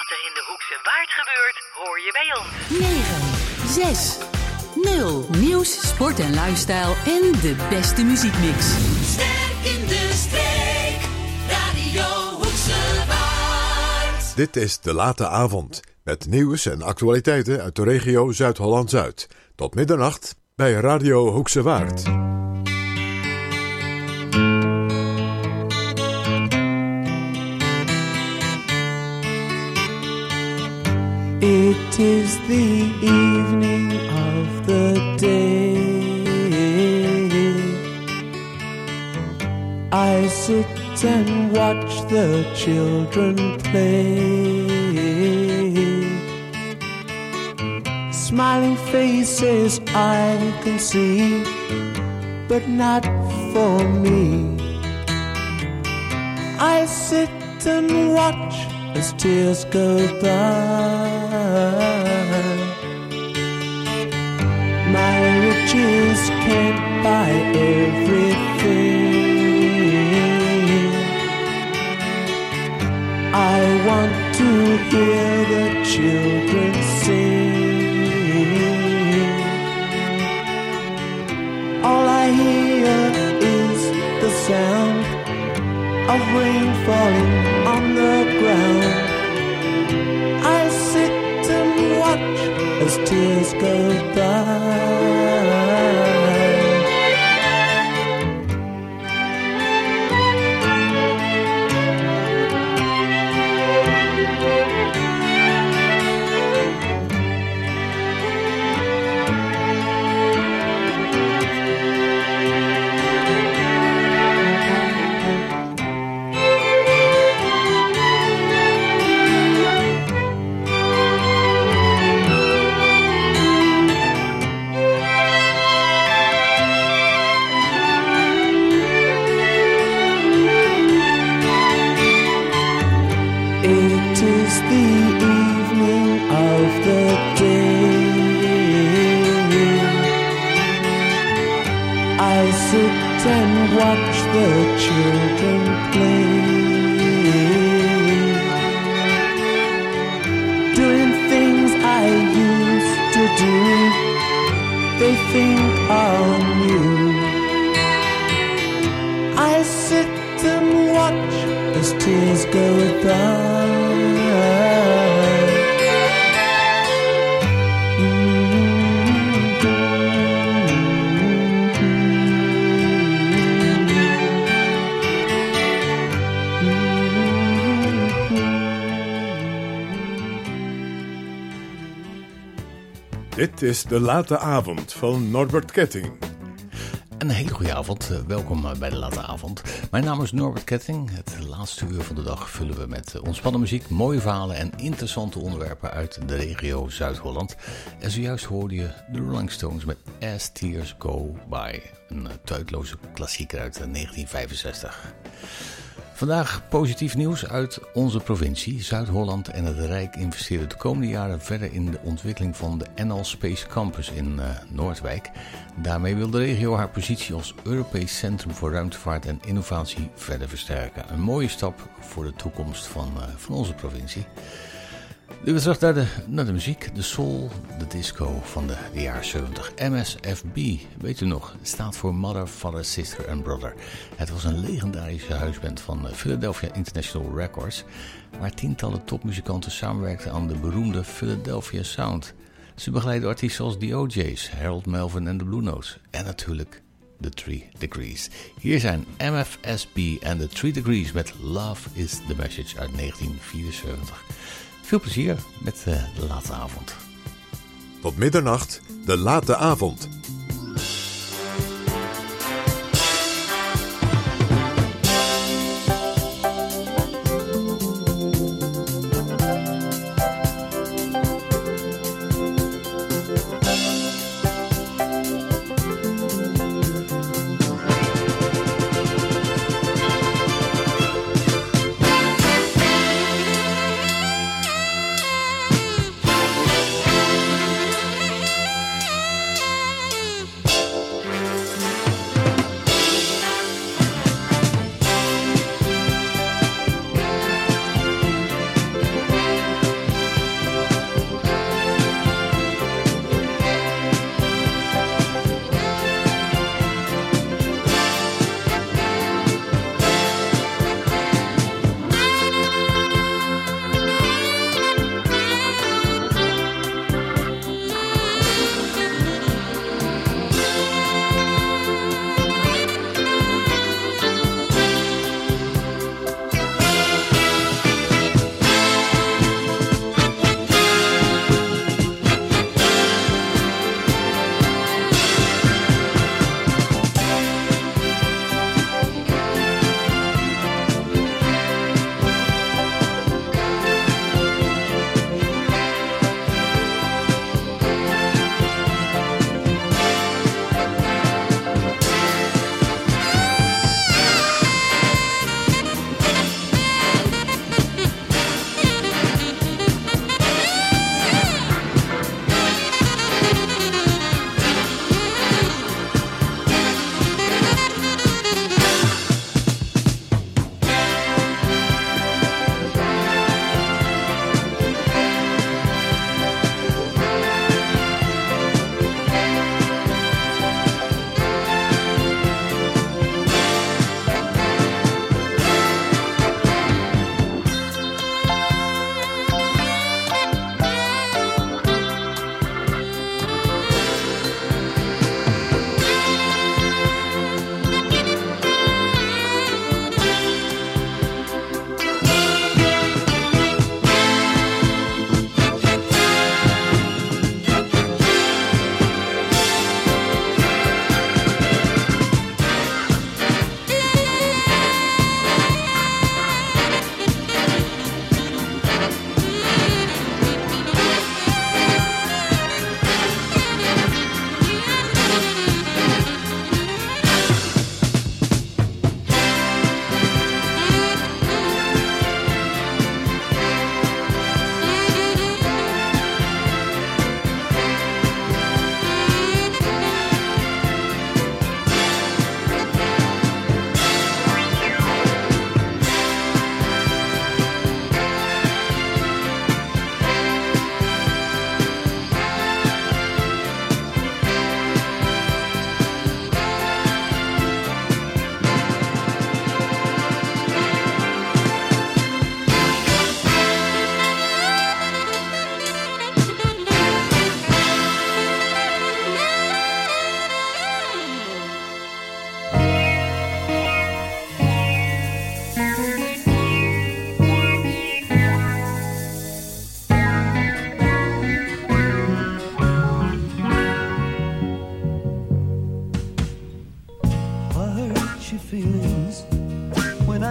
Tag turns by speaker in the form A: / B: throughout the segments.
A: Wat er in de Hoekse Waard gebeurt, hoor je bij ons.
B: 9, 6, 0. Nieuws, sport en lifestyle en de beste muziekmix.
C: Sterk in de streek, Radio Hoekse Waard.
D: Dit is De Late Avond, met nieuws en actualiteiten uit de regio Zuid-Holland-Zuid. Tot middernacht bij Radio Hoekse Waard.
E: It is the evening of the day. I sit and watch the children play. Smiling faces I can see, but not for me. I sit and watch as tears go by. My riches can't buy everything. I want to hear the children sing. All I hear is the sound of rain falling on the ground. I sit and watch as tears go by. Watch the children play, doing things I used to do. They think I'm new. I sit and watch as tears go by.
D: Dit is De Late Avond van Norbert Ketting.
F: Een hele goede avond. Welkom bij De Late Avond. Mijn naam is Norbert Ketting. Het laatste uur van de dag vullen we met ontspannen muziek, mooie verhalen en interessante onderwerpen uit de regio Zuid-Holland. En zojuist hoorde je de Rolling Stones met As Tears Go By. Een tijdloze klassieker uit 1965. Vandaag positief nieuws uit onze provincie. Zuid-Holland en het Rijk investeren de komende jaren verder in de ontwikkeling van de NL Space Campus in Noordwijk. Daarmee wil de regio haar positie als Europees Centrum voor Ruimtevaart en Innovatie verder versterken. Een mooie stap voor de toekomst van onze provincie. Nu weer terug naar de muziek, de soul, de disco van de jaren 70. MSFB, weet u nog, staat voor Mother, Father, Sister and Brother. Het was een legendarische huisband van Philadelphia International Records, waar tientallen topmuzikanten samenwerkten aan de beroemde Philadelphia Sound. Ze begeleiden artiesten als The O'Jays, Harold Melvin en de Blue Notes en natuurlijk The 3 Degrees. Hier zijn MFSB en The 3 Degrees met Love is the Message uit 1974. Veel plezier met de late avond.
D: Tot middernacht, De Late Avond.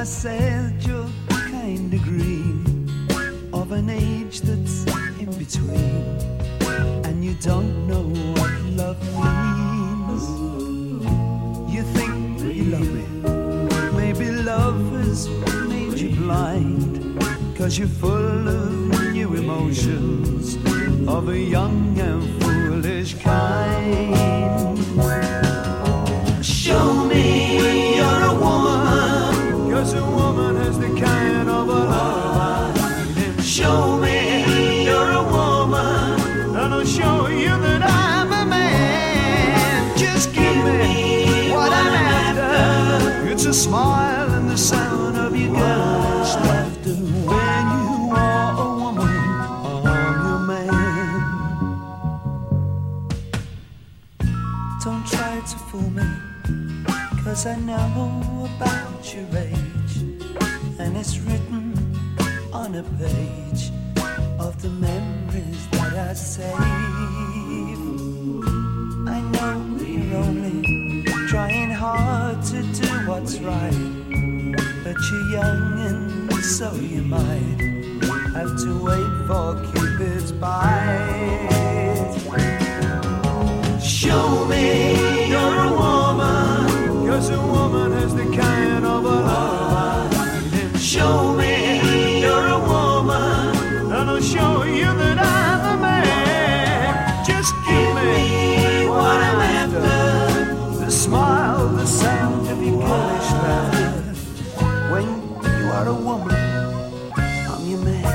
E: said you're kind of green, of an age that's in between, and you don't know what love means. You think you love me, maybe love has made you blind, 'cause you're full of new emotions of a young and foolish kind. Show me you're a woman, 'cause a woman has the kind of a love I need. Show me you're a woman, and I'll show you that I'm a man. Just give me what I'm after. It's a smile and the sound of your girlish laughter. When you are a woman, I'm your man. Don't try to fool me, 'cause I know about your age, and it's written on a page of the memories that I save. I know you're only trying hard to do what's right, but you're young and so you might have to wait for Cupid's bite. Show me you're a woman, 'cause a woman has the kind of a love I need. Show me you're a woman, and I'll show you that I'm a man. Just give me what I'm after, the smile, the sound of your girlish laughter. When you are a woman, I'm your man.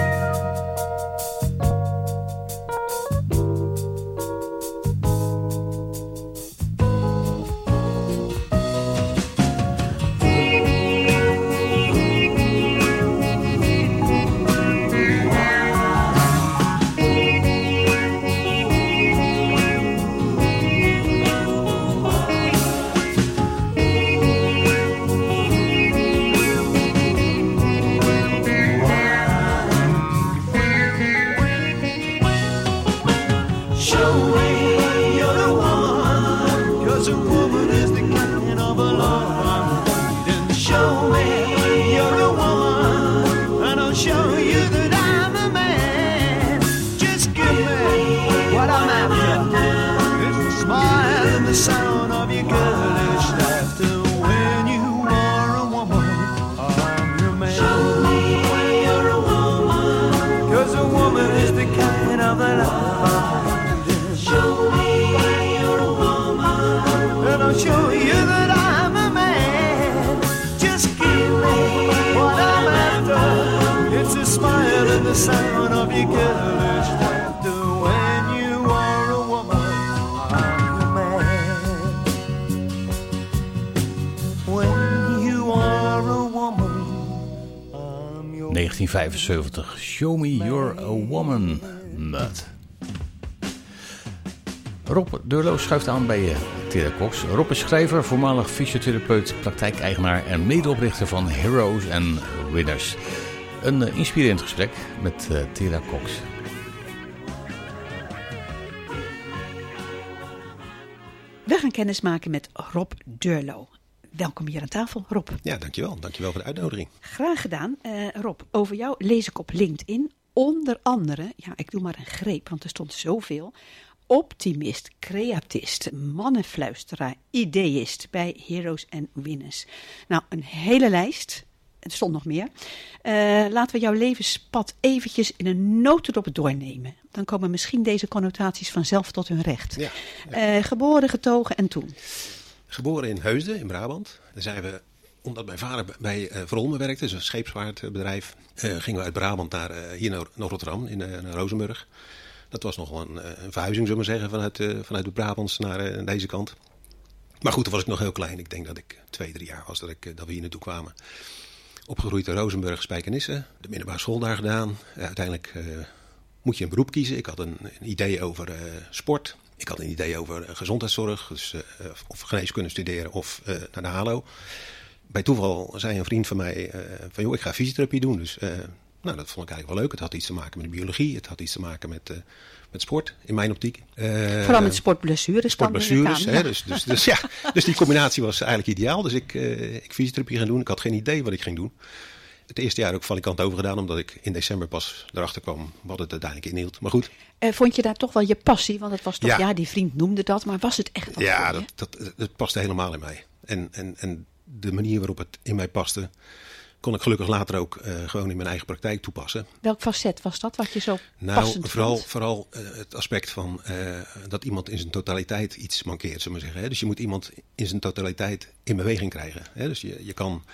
E: The sound of your girlish laughter. When you are a woman, I'm your man. When you are a woman, I'm your
F: 1975, Show Me You're a Woman. Mud. Rob Deurlo schuift aan bij Tera Cox. Rob is schrijver, voormalig fysiotherapeut, praktijkeigenaar en medeoprichter van Heroes and Winners. Een inspirerend gesprek met Tera Cox.
G: We gaan kennis maken met Rob Deurlo. Welkom hier aan tafel, Rob.
H: Ja, dankjewel. Dankjewel voor de uitnodiging.
G: Graag gedaan. Rob, over jou lees ik op LinkedIn onder andere, ja, ik doe maar een greep, want er stond zoveel. Optimist, creatist, mannenfluisteraar, ideïst bij Heroes and Winners. Nou, een hele lijst. Er stond nog meer. Laten we jouw levenspad eventjes in een notendop doornemen. Dan komen misschien deze connotaties vanzelf tot hun recht. Ja. Geboren, getogen en toen?
H: Geboren in Heusden in Brabant. Daar zijn we, omdat mijn vader bij Verolmen werkte, dus een scheepsvaartbedrijf, gingen we uit Brabant naar hier naar Rotterdam, naar Rozenburg. Dat was nog wel een verhuizing, zullen we zeggen, vanuit de Brabants naar deze kant. Maar goed, toen was ik nog heel klein. Ik denk dat ik 2-3 jaar was dat we hier naartoe kwamen. Opgegroeid in Rozenburg, Spijkenisse. De middelbare school daar gedaan. Uiteindelijk moet je een beroep kiezen. Ik had een idee over sport. Ik had een idee over gezondheidszorg. Dus of geneeskunde studeren of naar de HALO. Bij toeval zei een vriend van mij van, joh, ik ga fysiotherapie doen. Dus Nou, dat vond ik eigenlijk wel leuk. Het had iets te maken met de biologie. Het had iets te maken met sport, in mijn optiek.
G: Vooral met sportblessures.
H: Sportblessures, hè, dus die combinatie was eigenlijk ideaal. Dus ik fysiotherapie gaan doen. Ik had geen idee wat ik ging doen. Het eerste jaar ook valikant over gedaan, omdat ik in december pas erachter kwam wat het uiteindelijk inhield. Maar goed.
G: Vond je daar toch wel je passie? Want het was toch, die vriend noemde dat, maar was het echt wat voor je?
H: Dat paste helemaal in mij. En de manier waarop het in mij paste, kon ik gelukkig later ook gewoon in mijn eigen praktijk toepassen.
G: Welk facet was dat wat je zo passend vond?
H: Vooral het aspect van dat iemand in zijn totaliteit iets mankeert, zullen we maar zeggen. Hè? Dus je moet iemand in zijn totaliteit in beweging krijgen. Hè? Dus je kan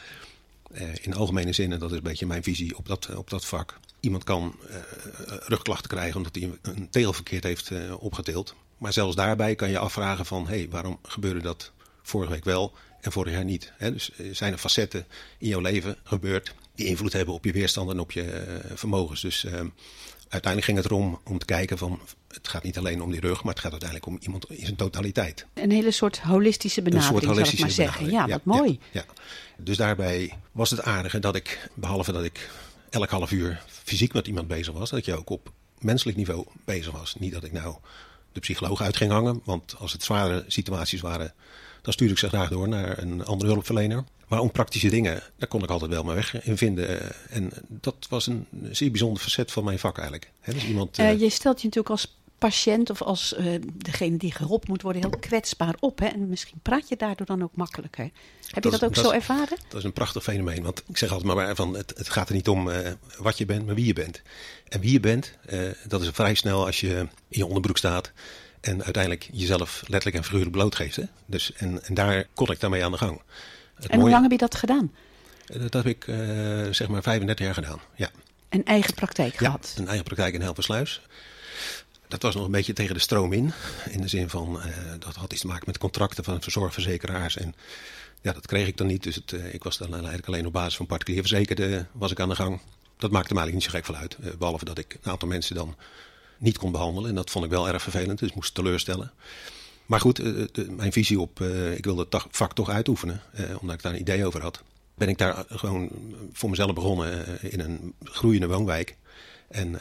H: in algemene zin, en dat is een beetje mijn visie op dat vak, iemand kan rugklachten krijgen omdat hij een teel verkeerd heeft opgeteeld. Maar zelfs daarbij kan je afvragen van, waarom gebeurde dat vorige week wel en vorig jaar niet? Hè? Dus zijn er facetten in jouw leven gebeurd die invloed hebben op je weerstand en op je vermogens. Dus uiteindelijk ging het erom om te kijken van, het gaat niet alleen om die rug, maar het gaat uiteindelijk om iemand in zijn totaliteit.
G: Een hele soort holistische benadering, zal ik maar zeggen. Ja, wat mooi.
H: Ja. Dus daarbij was het aardige dat ik, behalve dat ik elk half uur fysiek met iemand bezig was, dat ik ook op menselijk niveau bezig was. Niet dat ik nou de psycholoog uit ging hangen, want als het zware situaties waren, dan stuurde ik ze graag door naar een andere hulpverlener. Maar om praktische dingen, daar kon ik altijd wel mijn weg in vinden. En dat was een zeer bijzonder facet van mijn vak eigenlijk. He, dus iemand,
G: je stelt je natuurlijk als patiënt of als degene die geholpen moet worden heel kwetsbaar op. Hè? En misschien praat je daardoor dan ook makkelijker. Heb je dat ook zo ervaren?
H: Dat is een prachtig fenomeen. Want ik zeg altijd maar van, het gaat er niet om wat je bent, maar wie je bent. En wie je bent, dat is vrij snel als je in je onderbroek staat en uiteindelijk jezelf letterlijk en figuurlijk blootgeeft. Hè? Dus, en daar kon ik daarmee aan de gang.
G: Hoe lang heb je dat gedaan?
H: Dat heb ik zeg maar 35 jaar gedaan, ja.
G: Een eigen praktijk gehad?
H: Een eigen praktijk in Helversluis. Dat was nog een beetje tegen de stroom in de zin van, dat had iets te maken met contracten van zorgverzekeraars. En ja, dat kreeg ik dan niet. Dus ik was dan eigenlijk alleen op basis van particulier verzekerde was ik aan de gang. Dat maakte me eigenlijk niet zo gek veel uit. Behalve dat ik een aantal mensen dan niet kon behandelen. En dat vond ik wel erg vervelend, dus ik moest teleurstellen. Maar goed, mijn visie op, ik wilde het vak toch uitoefenen, omdat ik daar een idee over had. Ben ik daar gewoon voor mezelf begonnen in een groeiende woonwijk. En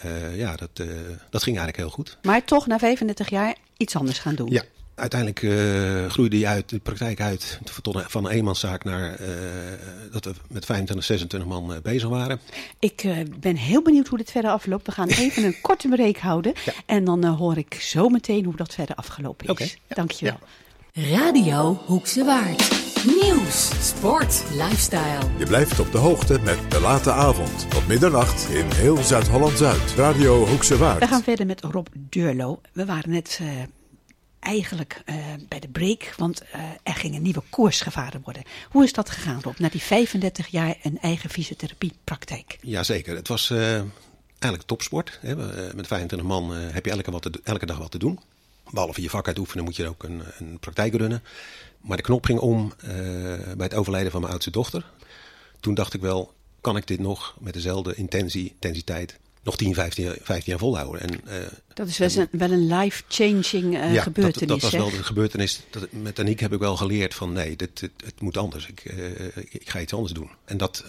H: dat ging eigenlijk heel goed.
G: Maar toch na 35 jaar iets anders gaan doen?
H: Ja, uiteindelijk groeide de praktijk uit van een eenmanszaak naar dat we met 25, 26 man bezig waren.
G: Ik ben heel benieuwd hoe dit verder afloopt. We gaan even een korte break houden. Ja. En dan hoor ik zo meteen hoe dat verder afgelopen is.
H: Okay, ja.
G: Dankjewel.
B: Ja. Radio Hoekse Waard. Nieuws, sport, lifestyle.
D: Je blijft op de hoogte met De Late Avond. Tot middernacht in heel Zuid-Holland-Zuid. Radio Hoekse Waard.
G: We gaan verder met Rob Deurlo. We waren net eigenlijk bij de break, want er ging een nieuwe koers gevaren worden. Hoe is dat gegaan, Rob? Na die 35 jaar een eigen fysiotherapiepraktijk.
H: Jazeker. Het was eigenlijk topsport. Hè. Met 25 man heb je elke dag wat te doen. Behalve je vak uitoefenen moet je ook een praktijk runnen. Maar de knop ging om bij het overlijden van mijn oudste dochter. Toen dacht ik wel, kan ik dit nog met dezelfde intensiteit nog 10, 15 jaar volhouden? En,
G: dat is wel een life-changing gebeurtenis.
H: Dat was wel de gebeurtenis. Met Aniek heb ik wel geleerd van nee, het moet anders. Ik ga iets anders doen. En dat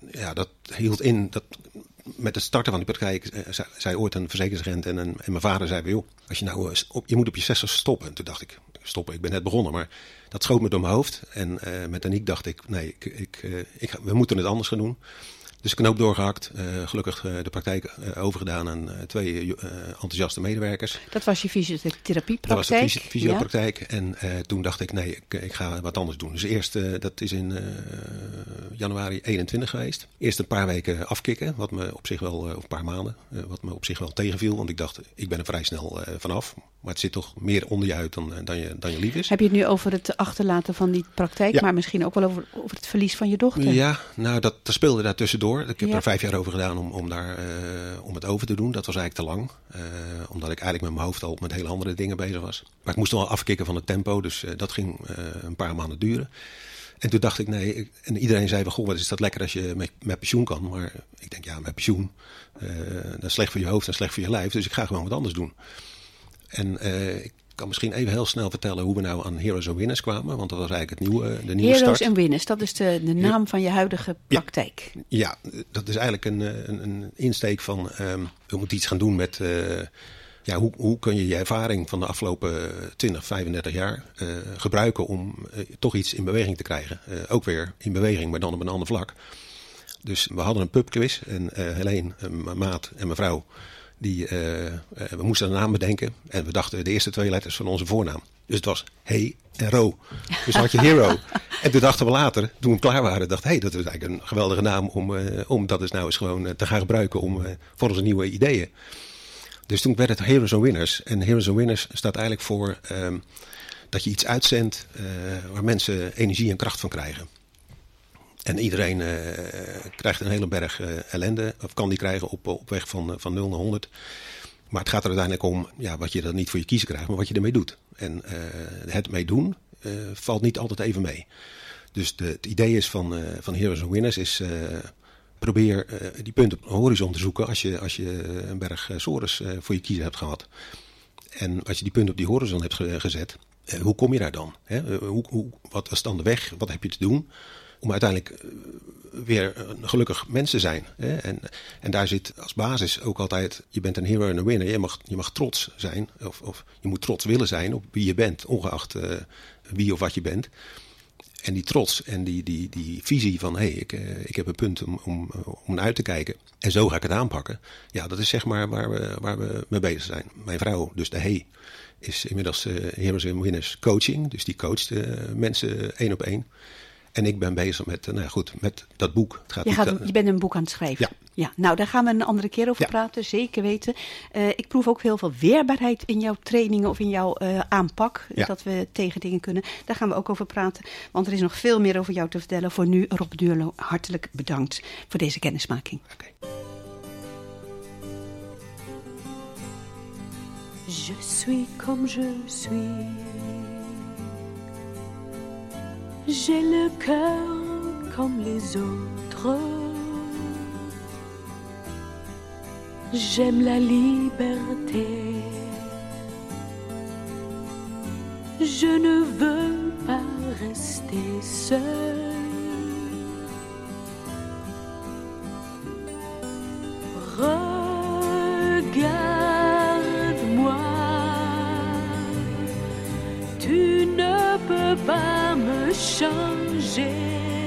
H: hield in dat met het starten van die praktijk zei ooit een verzekeringsagent en mijn vader zei joh, als je nou je moet op je 60 stoppen. En toen dacht ik, stoppen, ik ben net begonnen, maar dat schoot me door mijn hoofd. En met Aniek dacht ik, nee, we moeten het anders gaan doen. Dus knoop doorgehakt, gelukkig de praktijk overgedaan aan 2 enthousiaste medewerkers.
G: Dat was je fysiotherapiepraktijk?
H: Dat was de fysiopraktijk. Ja. En toen dacht ik, nee, ik ga wat anders doen. Dus eerst, dat is in januari 21 geweest. Eerst een paar weken afkicken, wat me op zich wel, of een paar maanden, wat me op zich wel tegenviel. Want ik dacht, ik ben er vrij snel vanaf. Maar het zit toch meer onder je uit dan je lief is.
G: Heb je het nu over het achterlaten van die praktijk, ja, maar misschien ook wel over het verlies van je dochter?
H: Ja, nou dat speelde daar tussendoor. Ik heb er 5 jaar over gedaan om het over te doen. Dat was eigenlijk te lang. Omdat ik eigenlijk met mijn hoofd al met hele andere dingen bezig was. Maar ik moest wel afkicken van het tempo. Dus dat ging een paar maanden duren. En toen dacht ik, nee. En iedereen zei van, goh, wat is dat lekker als je met pensioen kan. Maar ik denk, ja, met pensioen. Dat is slecht voor je hoofd en slecht voor je lijf. Dus ik ga gewoon wat anders doen. En ik Ik kan misschien even heel snel vertellen hoe we nou aan Heroes and Winners kwamen. Want dat was eigenlijk de nieuwe
G: Heroes
H: start.
G: and Winners, dat is de naam van je huidige praktijk.
H: Ja, dat is eigenlijk een insteek van... we moeten iets gaan doen met... hoe kun je je ervaring van de afgelopen 20, 35 jaar gebruiken om toch iets in beweging te krijgen. Ook weer in beweging, maar dan op een ander vlak. Dus we hadden een pubquiz en Helene, mijn maat en mijn vrouw... we moesten een naam bedenken en we dachten de eerste 2 letters van onze voornaam. Dus het was Hey en Ro. Dus had je Hero. En toen dachten we later, toen we klaar waren, dat is eigenlijk een geweldige naam om dat dus nou eens gewoon te gaan gebruiken voor onze nieuwe ideeën. Dus toen werd het Heroes and Winners. En Heroes and Winners staat eigenlijk voor dat je iets uitzendt waar mensen energie en kracht van krijgen. En iedereen krijgt een hele berg ellende, of kan die krijgen op weg van 0 naar 100. Maar het gaat er uiteindelijk om wat je dan niet voor je kiezen krijgt, maar wat je ermee doet. En het mee doen valt niet altijd even mee. Dus het idee is van Heroes and Winners is... probeer die punten op de horizon te zoeken als je een berg sores voor je kiezen hebt gehad. En als je die punten op die horizon hebt gezet, hoe kom je daar dan? Hè? Wat is dan de weg? Wat heb je te doen? Om uiteindelijk weer een gelukkig mens te zijn. Hè? En daar zit als basis ook altijd, je bent een hero en een winner. Je mag trots zijn, of je moet trots willen zijn op wie je bent, ongeacht wie of wat je bent. En die trots en die visie van, ik heb een punt om uit te kijken. En zo ga ik het aanpakken. Ja, dat is zeg maar waar we mee bezig zijn. Mijn vrouw, dus de is inmiddels Heroes and Winners coaching. Dus die coacht mensen 1 op 1. En ik ben bezig met dat boek.
G: Je bent een boek aan het schrijven. Ja, nou, daar gaan we een andere keer over praten, zeker weten. Ik proef ook heel veel weerbaarheid in jouw trainingen of in jouw aanpak.
H: Ja.
G: Dat we tegen dingen kunnen. Daar gaan we ook over praten. Want er is nog veel meer over jou te vertellen. Voor nu, Rob Duurlo, hartelijk bedankt voor deze kennismaking.
H: Okay.
I: Je suis comme je suis. J'ai le cœur comme les autres. J'aime la liberté. Je ne veux pas rester seule. Regarde-moi. Tu ne peux pas me changer.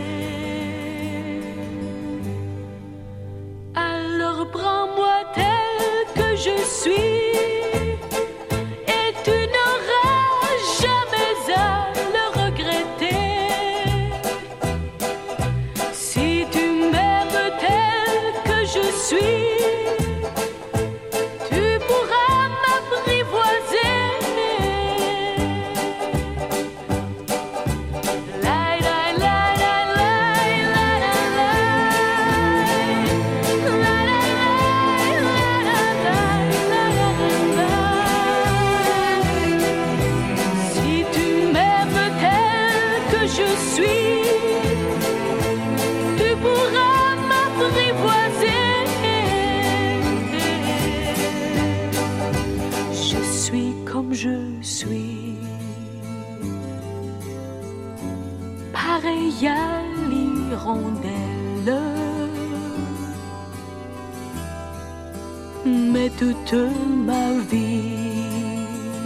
I: Alors prends-moi tel que je suis. Et tu n'auras jamais à le regretter. Si tu m'aimes tel que je suis, tu pourras m'apprivoiser. Je suis pareil à l'hirondelle, mais toute ma vie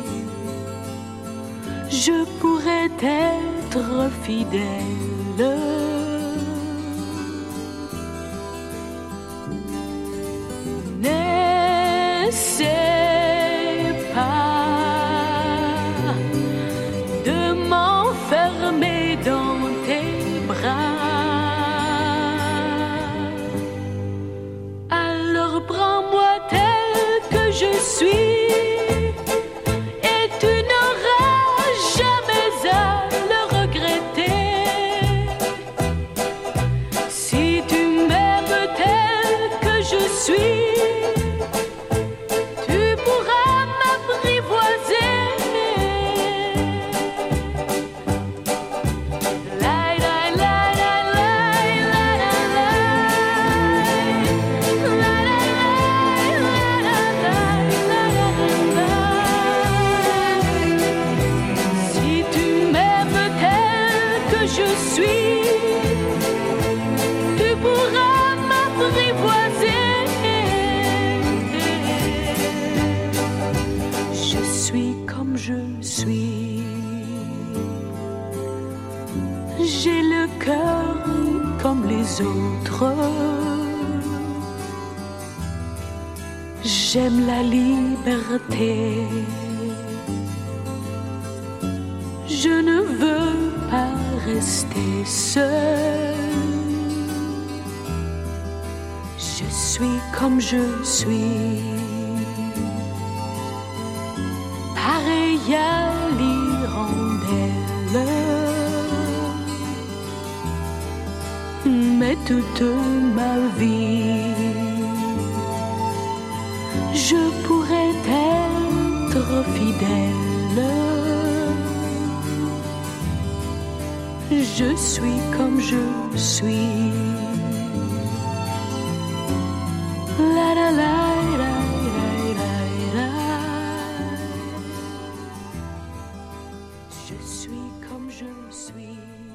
I: je pourrais être fidèle. N'essaie pas de m'enfermer dans tes bras. Alors prends-moi tel que je suis. Et tu n'auras jamais à le regretter. Si tu m'aimes tel que je suis, tu pourras m'apprivoiser. je suis. J'ai le cœur comme les autres. J'aime la liberté. Je ne veux pas rester seule. Je suis comme je suis. Pareil à l'hirondelle. Mais toute ma vie, je pourrais être fidèle. Je suis comme je suis. La la la la la la la. Je suis comme je suis.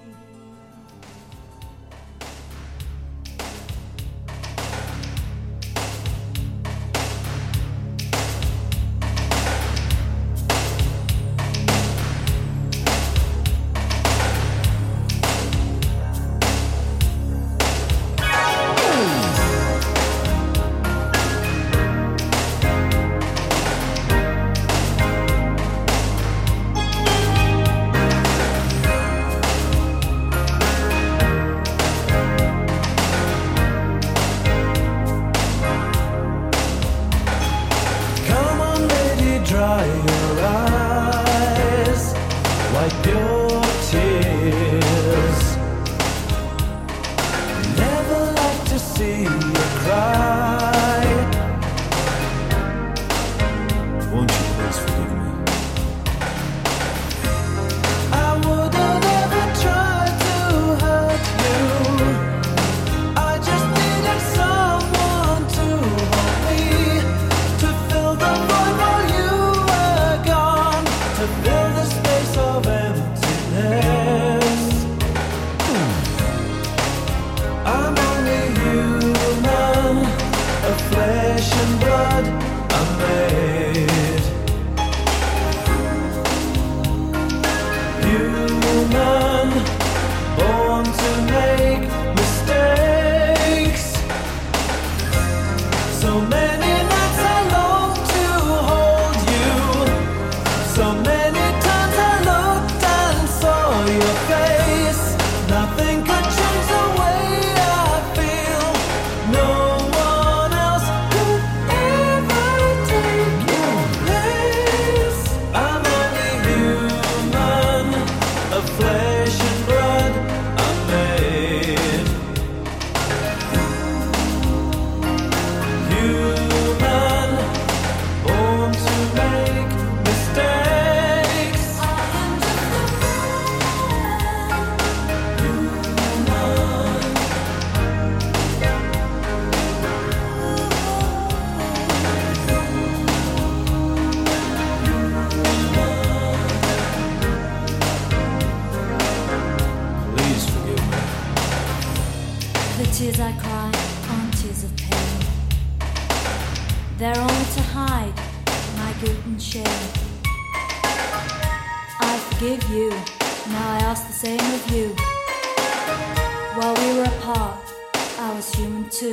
J: tears I cry aren't tears of pain. They're only to hide my guilt and shame. I forgive you, now I ask the same of you. While we were apart, I was human too.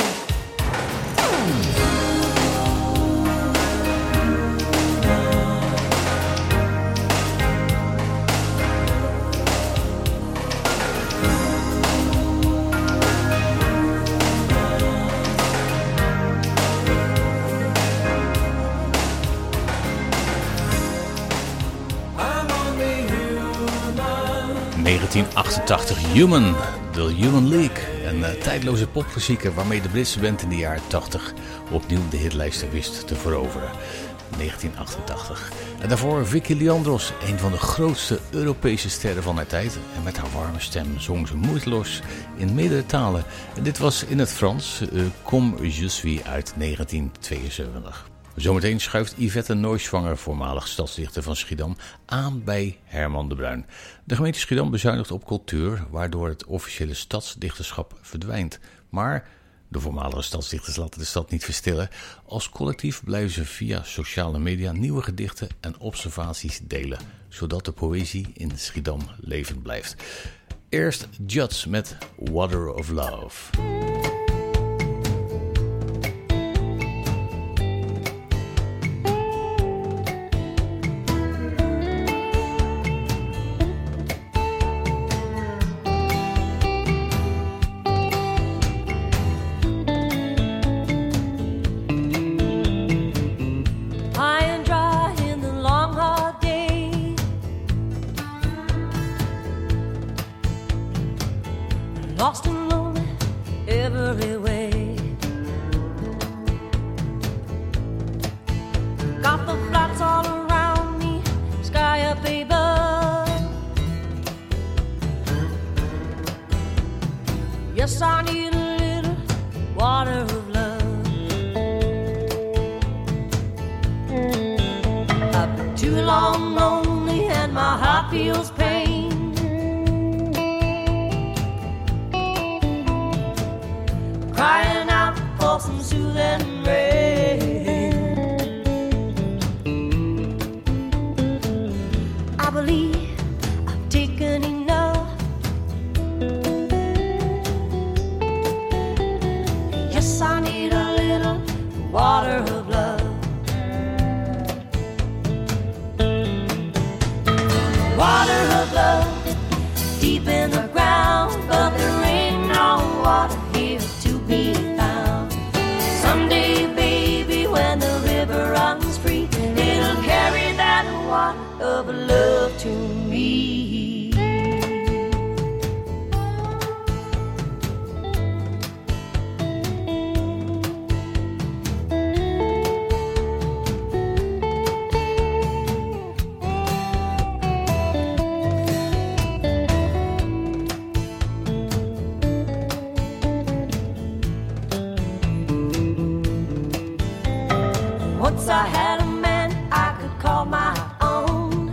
F: Human, The Human League. Een tijdloze popklassieker waarmee de Britse band in de jaren 80 opnieuw de hitlijsten wist te veroveren. 1988. En daarvoor Vicky Leandros, een van de grootste Europese sterren van haar tijd. En met haar warme stem zong ze moeiteloos in meerdere talen. En dit was in het Frans, Comme je suis uit 1972. Zometeen schuift Yvette Nooijsvanger, voormalig stadsdichter van Schiedam, aan bij Herman de Bruin. De gemeente Schiedam bezuinigt op cultuur, waardoor het officiële stadsdichterschap verdwijnt. Maar De voormalige stadsdichters laten de stad niet verstillen. Als collectief blijven ze via sociale media nieuwe gedichten en observaties delen, zodat de poëzie in Schiedam levend blijft. Eerst Juts met Water of Love.
K: Lost and lonely every way. Got the flats all around me, sky up above. Yes, I need a little water of love. I've been too long lonely and my heart feels pain. Crying out for some soothing rain. I believe I've taken enough. Yes, I need a little water of love. Water of love, deep in the ground, but there ain't no water here to be found. Someday, baby, when the river runs free, it'll carry that water of love to me. Once I had a man I could call my own.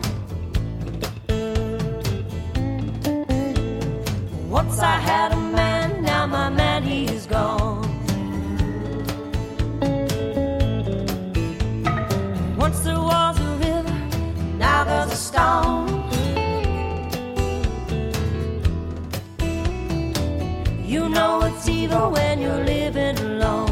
K: Once I had a man, now my man he is gone. Once there was a river, now there's a stone. You know it's evil when you're living alone.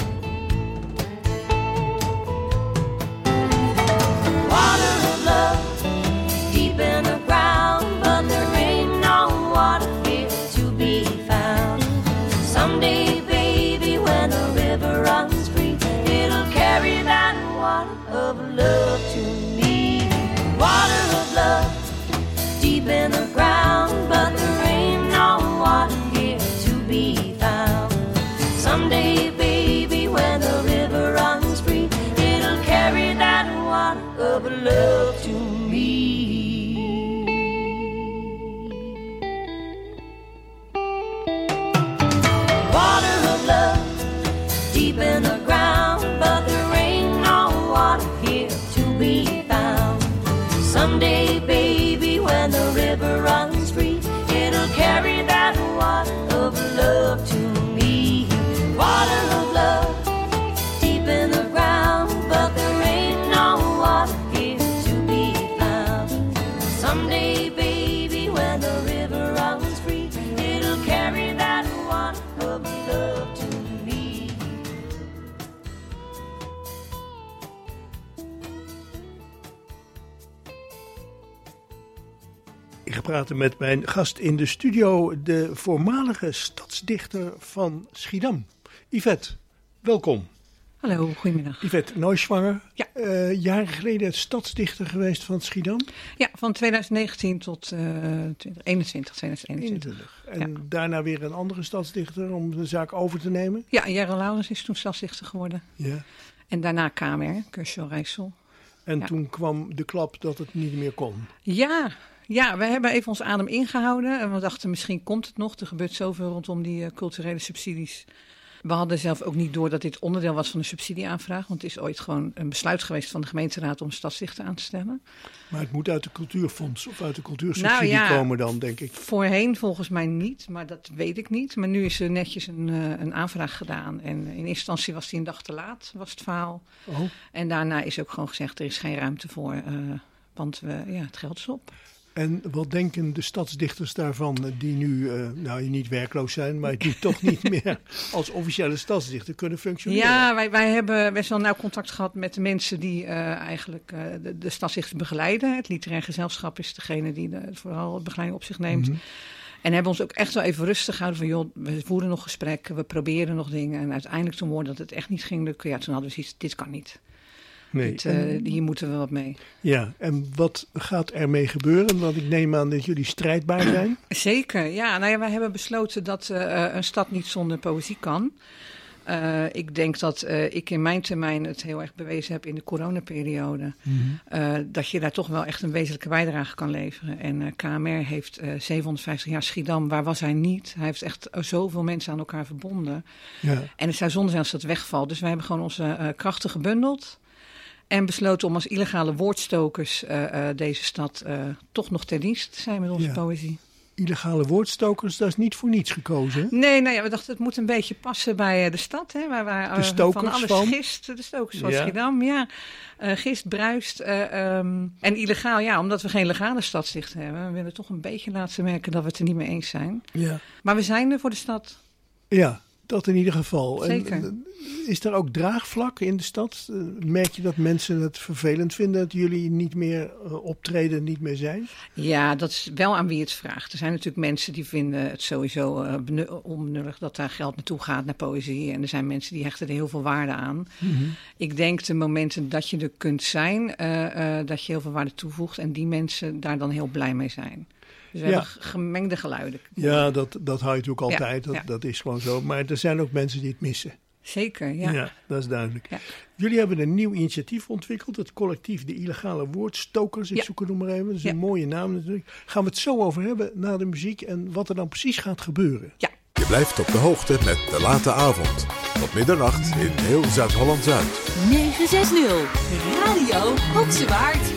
K: Water of love, deep in the ground, but there ain't no water here to be found. Someday, baby, when the river runs free, it'll carry that water of love to me. Water of love, deep in the ground, but there ain't no water here to be found. Someday, baby, when the river runs free, it'll carry that water of love to me. Water of love, deep in the ground, but there ain't no water here to be found. Someday, baby, when the river runs free, it'll carry that water of love to me. Water of love, deep in the ground, but there ain't no water here to be found. Someday, baby, when the river runs free, it'll carry that water of love to me.
L: Ik ga praten met mijn gast in de studio, de voormalige stadsdichter van Schiedam. Yvette, welkom.
M: Hallo, goedemiddag.
L: Yvette Neuschwanger,
M: Ja.
L: Jaren geleden stadsdichter geweest van Schiedam.
M: Ja, van 2019 tot 2021.
L: En daarna weer een andere stadsdichter om de zaak over te nemen.
M: Ja, Jero Laurens is toen stadsdichter geworden.
L: Ja.
M: En daarna KMR, Kersel-Rijssel.
L: En toen kwam de klap dat het niet meer kon.
M: Ja, we hebben even ons adem ingehouden. En we dachten, misschien komt het nog. Er gebeurt zoveel rondom die culturele subsidies. We hadden zelf ook niet door dat dit onderdeel was van de subsidieaanvraag. Want het is ooit gewoon een besluit geweest van de gemeenteraad om een stadsdichter aan te stellen.
L: Maar het moet uit de cultuurfonds of uit de cultuursubsidie komen dan, denk ik.
M: Voorheen volgens mij niet, maar dat weet ik niet. Maar nu is er netjes een aanvraag gedaan. En in eerste instantie was die een dag te laat, was het verhaal.
L: Oh.
M: En daarna is ook gewoon gezegd, er is geen ruimte voor, want het geld is op.
L: En wat denken de stadsdichters daarvan die nu niet werkloos zijn, maar die toch niet meer als officiële stadsdichter kunnen functioneren?
M: Ja, wij hebben best wel nauw contact gehad met de mensen die eigenlijk de stadsdichters begeleiden. Het literair gezelschap is degene die vooral de begeleiding op zich neemt. Mm-hmm. En hebben ons ook echt wel even rustig gehouden van, joh, we voeren nog gesprekken, we proberen nog dingen. En uiteindelijk toen hoorde dat het echt niet ging lukken, toen hadden we zoiets, dit kan niet. Nee. Hier moeten we wat mee.
L: Ja, en wat gaat ermee gebeuren? Want ik neem aan dat jullie strijdbaar zijn.
M: Zeker, ja. Wij hebben besloten dat een stad niet zonder poëzie kan. Ik denk dat ik in mijn termijn het heel erg bewezen heb in de coronaperiode. Mm-hmm. Dat je daar toch wel echt een wezenlijke bijdrage kan leveren. En KMR heeft 750 jaar Schiedam, waar was hij niet? Hij heeft echt zoveel mensen aan elkaar verbonden. Ja. En het zou zonde zijn als dat wegvalt. Dus wij hebben gewoon onze krachten gebundeld. En besloten om als illegale woordstokers deze stad toch nog ter dienst te zijn met onze poëzie.
L: Illegale woordstokers, dat is niet voor niets gekozen.
M: Nee, we dachten het moet een beetje passen bij de stad. Hè, waar
L: de stokers
M: van alles gist. De stokers van Schiedam, ja. Gist, bruist. En illegaal, omdat we geen legale stadsdichter hebben. We willen toch een beetje laten merken dat we het er niet mee eens zijn. Ja. Maar we zijn er voor de stad.
L: Ja. Dat in ieder geval.
M: Zeker.
L: En, is er ook draagvlak in de stad? Merk je dat mensen het vervelend vinden dat jullie niet meer optreden, niet meer zijn?
M: Ja, dat is wel aan wie het vraagt. Er zijn natuurlijk mensen die vinden het sowieso onbenullig dat daar geld naartoe gaat, naar poëzie. En er zijn mensen die hechten er heel veel waarde aan. Mm-hmm. Ik denk de momenten dat je er kunt zijn, dat je heel veel waarde toevoegt. En die mensen daar dan heel blij mee zijn. Dus we hebben gemengde geluiden.
L: Ja, dat hou je natuurlijk altijd. Dat is gewoon zo. Maar er zijn ook mensen die het missen.
M: Zeker, ja.
L: Ja, dat is duidelijk. Ja. Jullie hebben een nieuw initiatief ontwikkeld. Het collectief De Illegale Woordstokers. Ik zoek het nog maar even. Dat is een mooie naam natuurlijk. Gaan we het zo over hebben na de muziek en wat er dan precies gaat gebeuren.
M: Ja.
D: Je blijft op de hoogte met De Late Avond. Tot middernacht in heel Zuid-Holland-Zuid.
B: 960 Radio Hotsewaard.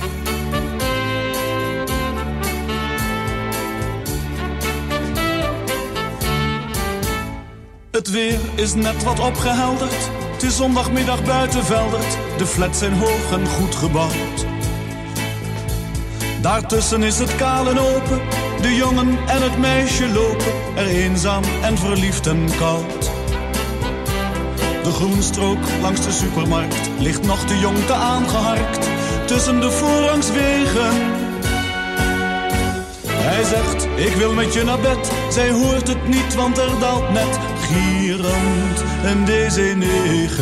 N: Het weer is net wat opgehelderd. Het is zondagmiddag buiten Veldert. De flats zijn hoog en goed gebouwd. Daartussen is het kaal en open. De jongen en het meisje lopen er eenzaam en verliefd en koud. De groenstrook langs de supermarkt ligt nog te jong te aangeharkt. Tussen de voorrangswegen. Hij zegt, ik wil met je naar bed. Zij hoort het niet, want er daalt net gierend een DC-9.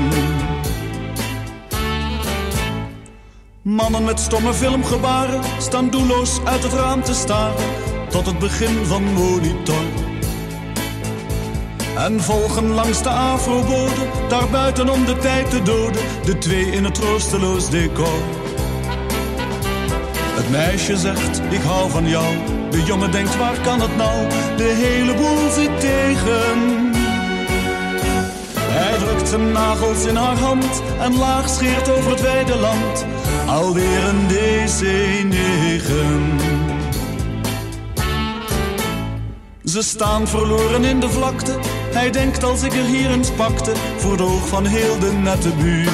N: Mannen met stomme filmgebaren staan doelloos uit het raam te staren tot het begin van Monitor. En volgen langs de afrobode, daarbuiten om de tijd te doden, de twee in het troosteloos decor. Het meisje zegt, ik hou van jou. De jongen denkt, waar kan het nou? De hele boel zit tegen. Hij drukt zijn nagels in haar hand en laag scheert over het wijde land. Alweer een DC-9. Ze staan verloren in de vlakte. Hij denkt, als ik er hier eens pakte, voor het oog van heel de nette buurt.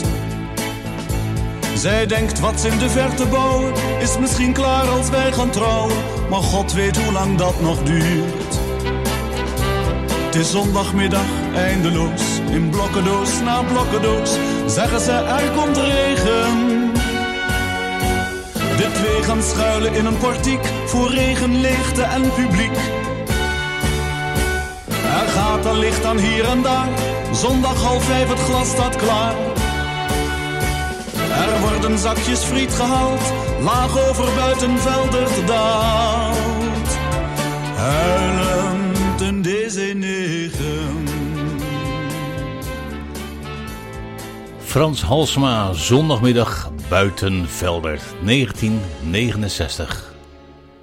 N: Zij denkt, wat ze in de verte bouwen, is misschien klaar als wij gaan trouwen. Maar God weet hoe lang dat nog duurt. Het is zondagmiddag, eindeloos. In blokkendoos na blokkendoos zeggen ze, er komt regen. De twee gaan schuilen in een portiek voor regen, leegte en publiek. Er gaat een licht aan hier en daar. Zondag 4:30, het glas staat klaar. Er worden zakjes friet gehaald, laag over buiten Veldert daalt. Huilend een DC-9.
F: Frans Halsema, zondagmiddag buiten Veldert, 1969.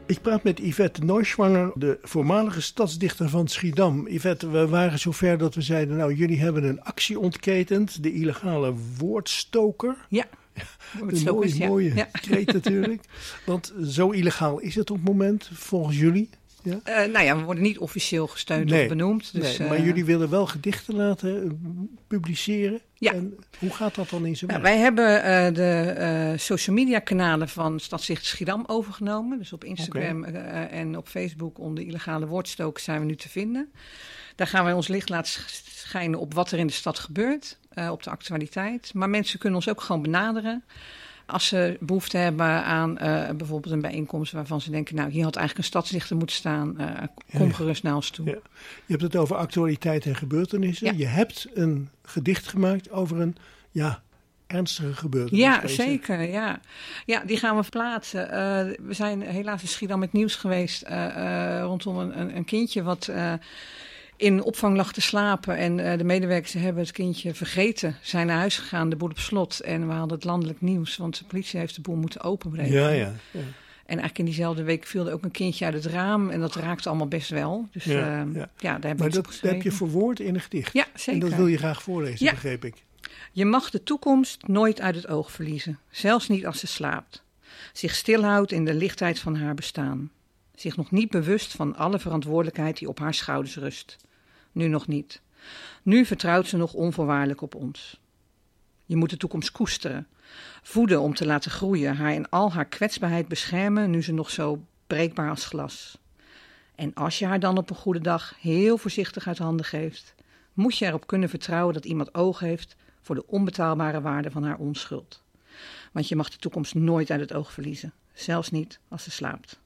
L: Ik praat met Yvette Neuschwanger, de voormalige stadsdichter van Schiedam. Yvette, we waren zover dat we zeiden, nou, jullie hebben een actie ontketend, de illegale woordstoker.
M: Ja,
L: een mooie kreet natuurlijk. Want zo illegaal is het op het moment, volgens jullie. Ja?
M: We worden niet officieel gesteund of benoemd. Dus,
L: maar jullie willen wel gedichten laten publiceren.
M: Ja.
L: En hoe gaat dat dan in zijn werk?
M: Wij hebben de social media kanalen van Stadsdichter Schiedam overgenomen. Dus op Instagram en op Facebook onder illegale woordstoken zijn we nu te vinden. Daar gaan wij ons licht laten schijnen op wat er in de stad gebeurt, op de actualiteit. Maar mensen kunnen ons ook gewoon benaderen. Als ze behoefte hebben aan bijvoorbeeld een bijeenkomst waarvan ze denken, nou, hier had eigenlijk een stadsdichter moeten staan, kom gerust naar ons toe. Ja.
L: Je hebt het over actualiteit en gebeurtenissen. Ja. Je hebt een gedicht gemaakt over een ernstige gebeurtenis.
M: Ja, zeker. Ja, die gaan we verplaatsen. We zijn helaas in Schiedam met nieuws geweest rondom een kindje wat in opvang lag te slapen. En de medewerkers hebben het kindje vergeten. Zijn naar huis gegaan, de boel op slot. En we hadden het landelijk nieuws, want de politie heeft de boel moeten openbreken.
L: Ja.
M: En eigenlijk in diezelfde week viel er ook een kindje uit het raam. En dat raakte allemaal best wel. Dus daar hebben we
L: dat heb je verwoord in een gedicht.
M: Ja, zeker.
L: En dat wil je graag voorlezen, begreep ik.
M: Je mag de toekomst nooit uit het oog verliezen. Zelfs niet als ze slaapt. Zich stilhoudt in de lichtheid van haar bestaan. Zich nog niet bewust van alle verantwoordelijkheid die op haar schouders rust. Nu nog niet. Nu vertrouwt ze nog onvoorwaardelijk op ons. Je moet de toekomst koesteren. Voeden om te laten groeien. Haar in al haar kwetsbaarheid beschermen, nu ze nog zo breekbaar als glas. En als je haar dan op een goede dag heel voorzichtig uit handen geeft, moet je erop kunnen vertrouwen dat iemand oog heeft voor de onbetaalbare waarde van haar onschuld. Want je mag de toekomst nooit uit het oog verliezen. Zelfs niet als ze slaapt.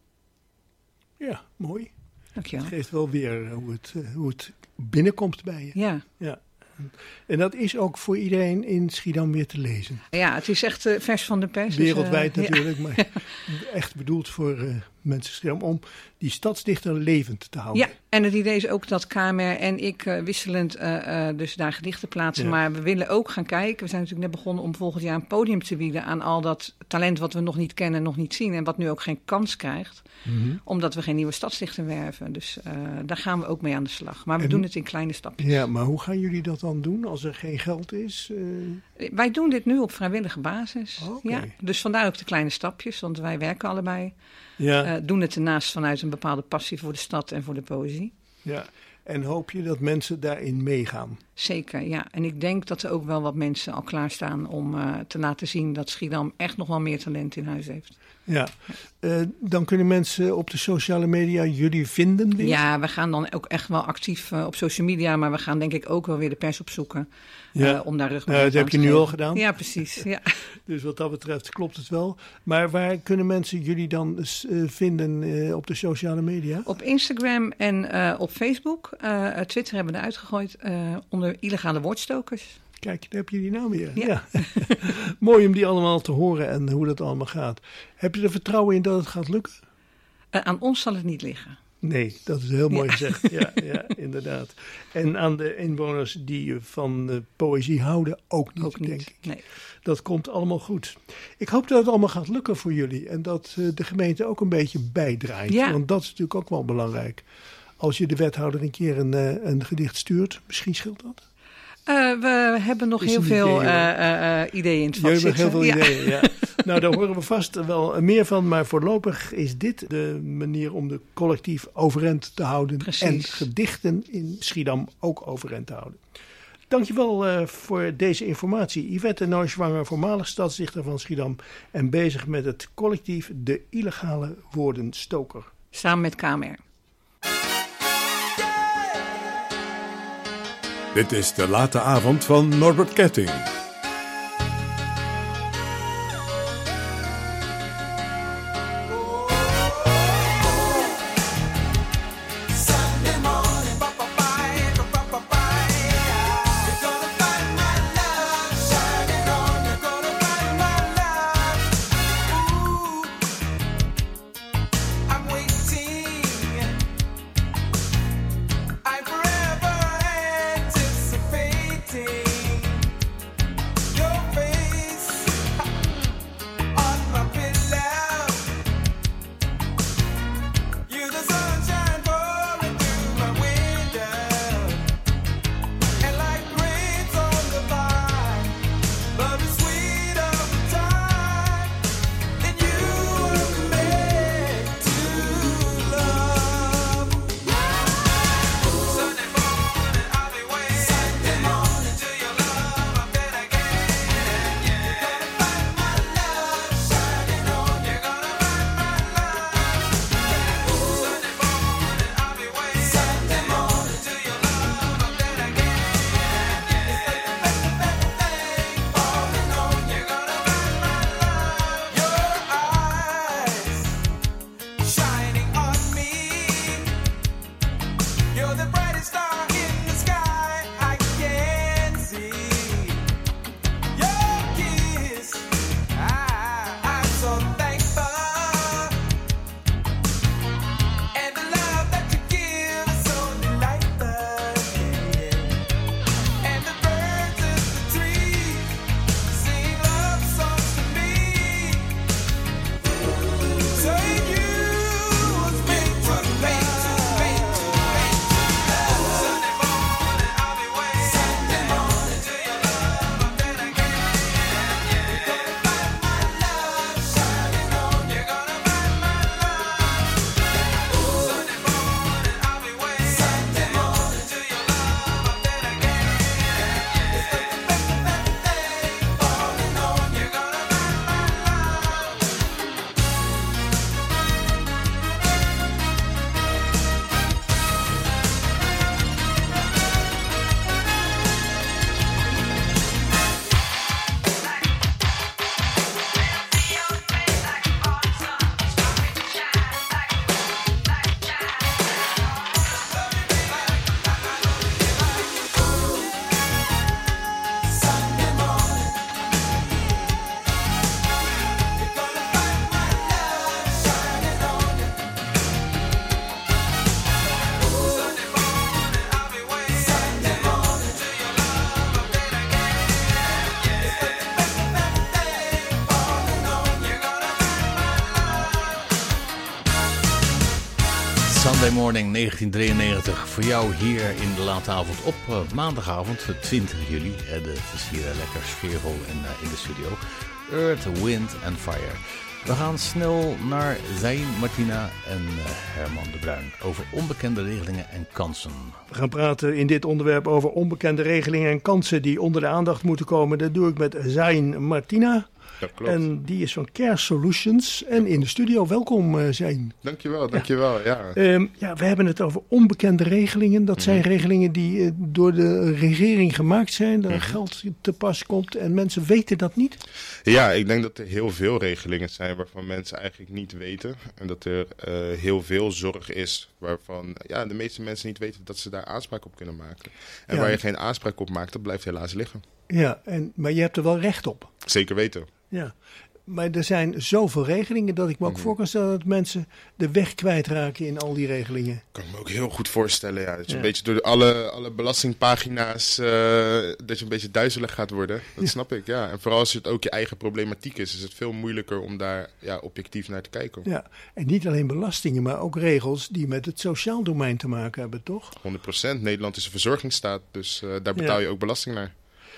L: Ja, mooi.
M: Dankjewel.
L: Het geeft wel weer hoe het binnenkomt bij je. Ja. En dat is ook voor iedereen in Schiedam weer te lezen.
M: Ja, het is echt vers van de pers.
L: Wereldwijd natuurlijk, maar echt bedoeld voor mensen in Schiedam om die stadsdichter levend te houden.
M: Ja, en het idee is ook dat KMR en ik wisselend dus daar gedichten plaatsen. Ja. Maar we willen ook gaan kijken. We zijn natuurlijk net begonnen om volgend jaar een podium te bieden aan al dat talent wat we nog niet kennen en nog niet zien. En wat nu ook geen kans krijgt, omdat we geen nieuwe stadsdichter werven. Dus daar gaan we ook mee aan de slag. Maar we doen het in kleine stapjes.
L: Ja, maar hoe gaan jullie dat dan doen als er geen geld is?
M: Wij doen dit nu op vrijwillige basis.
L: Okay.
M: Ja, dus vandaar ook de kleine stapjes, want wij werken allebei.
L: Ja.
M: Doen het ernaast vanuit een bepaalde passie voor de stad en voor de poëzie.
L: Ja, en hoop je dat mensen daarin meegaan?
M: Zeker, ja. En ik denk dat er ook wel wat mensen al klaarstaan om te laten zien dat Schiedam echt nog wel meer talent in huis heeft.
L: Ja, dan kunnen mensen op de sociale media jullie vinden weer?
M: Ja, we gaan dan ook echt wel actief op social media, maar we gaan denk ik ook wel weer de pers opzoeken om daar rug mee
L: dat heb je nu al gedaan.
M: Ja, precies. Ja.
L: Dus wat dat betreft klopt het wel. Maar waar kunnen mensen jullie dan vinden op de sociale media?
M: Op Instagram en op Facebook. Twitter hebben we eruit gegooid onder illegale woordstokers.
L: Kijk, daar heb je die naam weer. Ja. Mooi om die allemaal te horen en hoe dat allemaal gaat. Heb je er vertrouwen in dat het gaat lukken?
M: Aan ons zal het niet liggen.
L: Nee, dat is heel mooi gezegd. Ja, inderdaad. En aan de inwoners die van poëzie houden ook niet, denk ik.
M: Nee.
L: Dat komt allemaal goed. Ik hoop dat het allemaal gaat lukken voor jullie. En dat de gemeente ook een beetje bijdraait.
M: Ja.
L: Want dat is natuurlijk ook wel belangrijk. Als je de wethouder een keer een gedicht stuurt, misschien scheelt dat.
M: We hebben nog heel veel ideeën in het vat zitten.
L: Heel veel ideeën, ja. Nou, daar horen we vast wel meer van. Maar voorlopig is dit de manier om de collectief overeind te houden.
M: Precies.
L: En gedichten in Schiedam ook overeind te houden. Dankjewel voor deze informatie. Yvette Neuschwanger, voormalig stadsdichter van Schiedam. En bezig met het collectief De Illegale Woordenstoker.
M: Samen met KMR.
D: Dit is de late avond van Norbert Ketting.
F: Sunday Morning 1993 voor jou hier in de late avond op maandagavond 20 juli. Het is hier lekker sfeervol in de studio. Earth, Wind and Fire. We gaan snel naar Zayn Martina en Herman de Bruin over onbekende regelingen en kansen.
L: We gaan praten in dit onderwerp over onbekende regelingen en kansen die onder de aandacht moeten komen. Dat doe ik met Zayn Martina.
O: Dat klopt.
L: En die is van Care Solutions. En in de studio, welkom Zayn.
O: Dankjewel. Ja.
L: We hebben het over onbekende regelingen. Dat zijn regelingen die door de regering gemaakt zijn. Daar geld te pas komt en mensen weten dat niet.
O: Ja, ik denk dat er heel veel regelingen zijn waarvan mensen eigenlijk niet weten. En dat er heel veel zorg is waarvan de meeste mensen niet weten dat ze daar aanspraak op kunnen maken. En waar je geen aanspraak op maakt, dat blijft helaas liggen.
L: Ja, maar je hebt er wel recht op.
O: Zeker weten.
L: Ja, maar er zijn zoveel regelingen dat ik me ook voor kan stellen dat mensen de weg kwijtraken in al die regelingen.
O: Kan ik me ook heel goed voorstellen, ja. Dat je een beetje door alle belastingpagina's, dat je een beetje duizelig gaat worden. Dat snap ik, ja. En vooral als het ook je eigen problematiek is het veel moeilijker om daar objectief naar te kijken.
L: Ja, en niet alleen belastingen, maar ook regels die met het sociaal domein te maken hebben, toch?
O: 100%. Nederland is een verzorgingsstaat, dus daar betaal je ook belasting naar.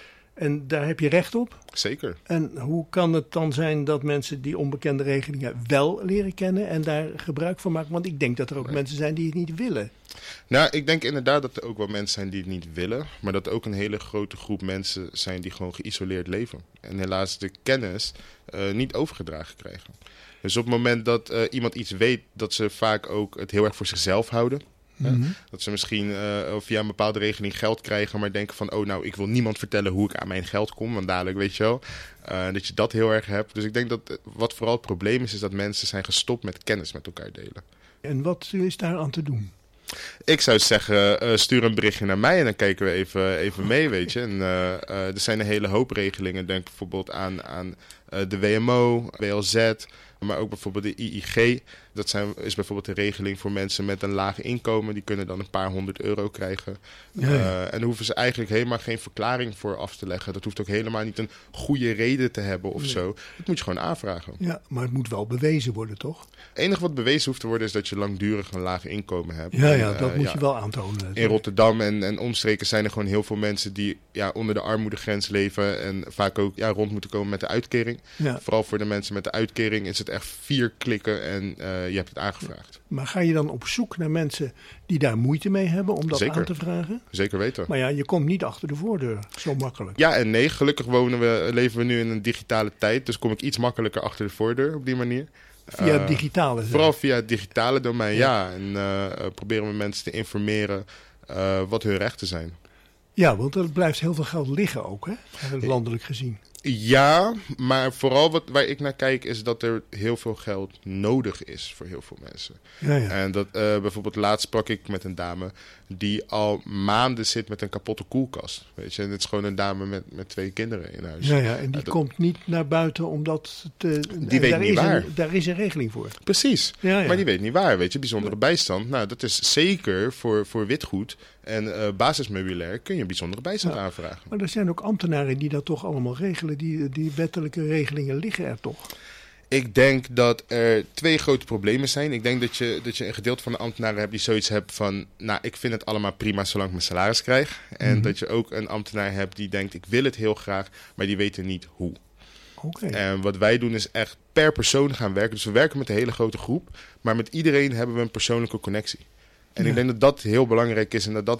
L: En daar heb je recht op?
O: Zeker.
L: En hoe kan het dan zijn dat mensen die onbekende regelingen wel leren kennen en daar gebruik van maken? Want ik denk dat er ook mensen zijn die het niet willen.
O: Nou, ik denk inderdaad dat er ook wel mensen zijn die het niet willen. Maar dat er ook een hele grote groep mensen zijn die gewoon geïsoleerd leven. En helaas de kennis niet overgedragen krijgen. Dus op het moment dat iemand iets weet, dat ze vaak ook het heel erg voor zichzelf houden. Dat ze misschien via een bepaalde regeling geld krijgen, maar denken van, ik wil niemand vertellen hoe ik aan mijn geld kom, want dadelijk, weet je wel, dat je dat heel erg hebt. Dus ik denk dat wat vooral het probleem is dat mensen zijn gestopt met kennis met elkaar delen.
L: En wat is daar aan te doen?
O: Ik zou zeggen, stuur een berichtje naar mij en dan kijken we even mee, weet je. En er zijn een hele hoop regelingen, denk bijvoorbeeld aan de WMO, WLZ, maar ook bijvoorbeeld de IIG. Dat is bijvoorbeeld een regeling voor mensen met een laag inkomen. Die kunnen dan een paar €100 krijgen. En daar hoeven ze eigenlijk helemaal geen verklaring voor af te leggen. Dat hoeft ook helemaal niet een goede reden te hebben of zo. Dat moet je gewoon aanvragen.
L: Ja, maar het moet wel bewezen worden, toch?
O: Het enige wat bewezen hoeft te worden is dat je langdurig een laag inkomen hebt.
L: Dat moet je wel aantonen.
O: In Rotterdam en omstreken zijn er gewoon heel veel mensen die onder de armoedegrens leven. En vaak ook rond moeten komen met de uitkering. Ja. Vooral voor de mensen met de uitkering is het echt 4 klikken en je hebt het aangevraagd.
L: Maar ga je dan op zoek naar mensen die daar moeite mee hebben om dat aan te vragen?
O: Zeker weten.
L: Maar je komt niet achter de voordeur zo makkelijk.
O: Ja en nee. Gelukkig leven we nu in een digitale tijd. Dus kom ik iets makkelijker achter de voordeur op die manier.
L: Via het digitale?
O: Vooral via het digitale domein, En proberen we mensen te informeren wat hun rechten zijn.
L: Ja, want er blijft heel veel geld liggen ook, hè? Landelijk gezien.
O: Ja, maar vooral waar ik naar kijk is dat er heel veel geld nodig is voor heel veel mensen. Ja. En dat bijvoorbeeld laatst sprak ik met een dame die al maanden zit met een kapotte koelkast. Weet je, en het is gewoon een dame met 2 kinderen in huis.
L: Ja, en die komt niet naar buiten omdat
O: die weet niet waar.
L: Daar is een regeling voor.
O: Precies, maar die weet niet waar. Weet je, bijzondere bijstand. Nou, dat is zeker voor witgoed en basismeubilair kun je bijzondere bijstand aanvragen.
L: Maar er zijn ook ambtenaren die dat toch allemaal regelen. Die wettelijke regelingen liggen er toch?
O: Ik denk dat er 2 grote problemen zijn. Ik denk dat je een gedeelte van de ambtenaren hebt die zoiets hebt van, ik vind het allemaal prima zolang ik mijn salaris krijg. En dat je ook een ambtenaar hebt die denkt, ik wil het heel graag, maar die weten niet hoe.
L: Okay.
O: En wat wij doen is echt per persoon gaan werken. Dus we werken met een hele grote groep, maar met iedereen hebben we een persoonlijke connectie. En ik denk dat dat heel belangrijk is en dat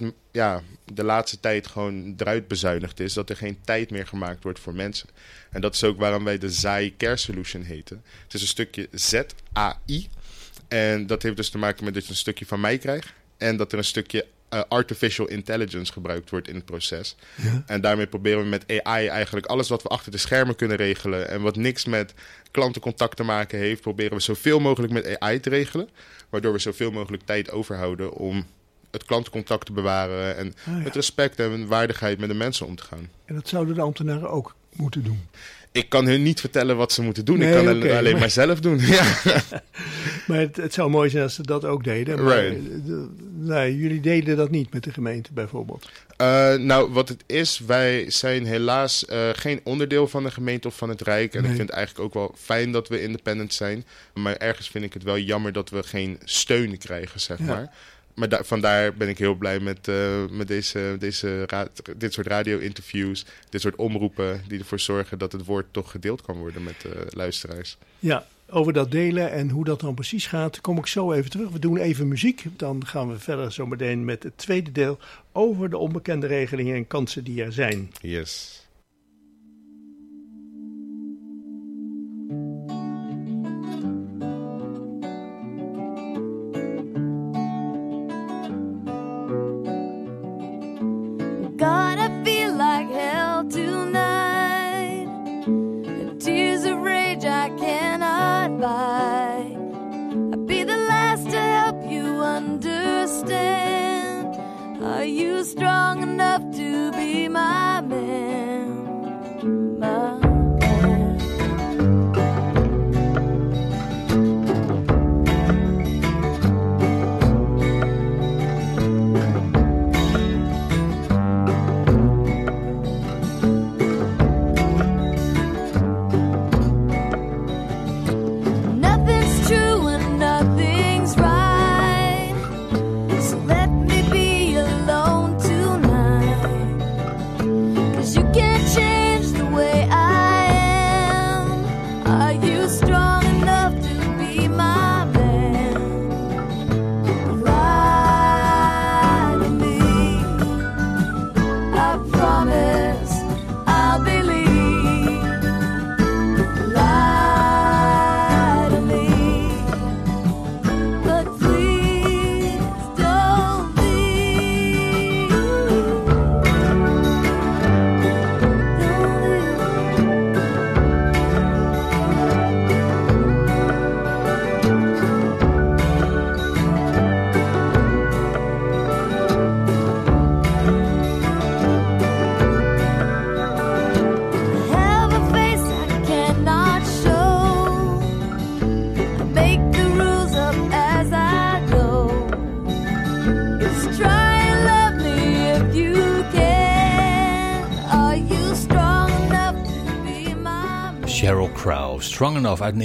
O: de laatste tijd gewoon eruit bezuinigd is. Dat er geen tijd meer gemaakt wordt voor mensen. En dat is ook waarom wij de ZAI Care Solution heten. Het is een stukje ZAI. En dat heeft dus te maken met dat je een stukje van mij krijgt. En dat er een stukje artificial intelligence gebruikt wordt in het proces. Ja. En daarmee proberen we met AI eigenlijk alles wat we achter de schermen kunnen regelen. En wat niks met klantencontact te maken heeft, proberen we zoveel mogelijk met AI te regelen. Waardoor we zoveel mogelijk tijd overhouden om het klantencontact te bewaren. En met respect en waardigheid met de mensen om te gaan.
L: En dat zouden de ambtenaren ook moeten doen?
O: Ik kan hun niet vertellen wat ze moeten doen. Ik kan het alleen maar zelf doen. Ja.
L: Maar het zou mooi zijn als ze dat ook deden. Maar nee, jullie deden dat niet met de gemeente bijvoorbeeld.
O: Nou, wat het is, wij zijn helaas geen onderdeel van de gemeente of van het Rijk. En ik vind het eigenlijk ook wel fijn dat we independent zijn. Maar ergens vind ik het wel jammer dat we geen steun krijgen, zeg maar. Maar vandaar ben ik heel blij met dit soort radio-interviews, dit soort omroepen die ervoor zorgen dat het woord toch gedeeld kan worden met luisteraars.
L: Ja, over dat delen en hoe dat dan precies gaat, kom ik zo even terug. We doen even muziek, dan gaan we verder zometeen met het tweede deel over de onbekende regelingen en kansen die er zijn.
O: Yes.
J: God, I feel like hell tonight. And tears of rage I cannot bite. I'd be the last to help you understand. Are you strong enough to be my man? My
F: Sheryl Crow, Strong Enough uit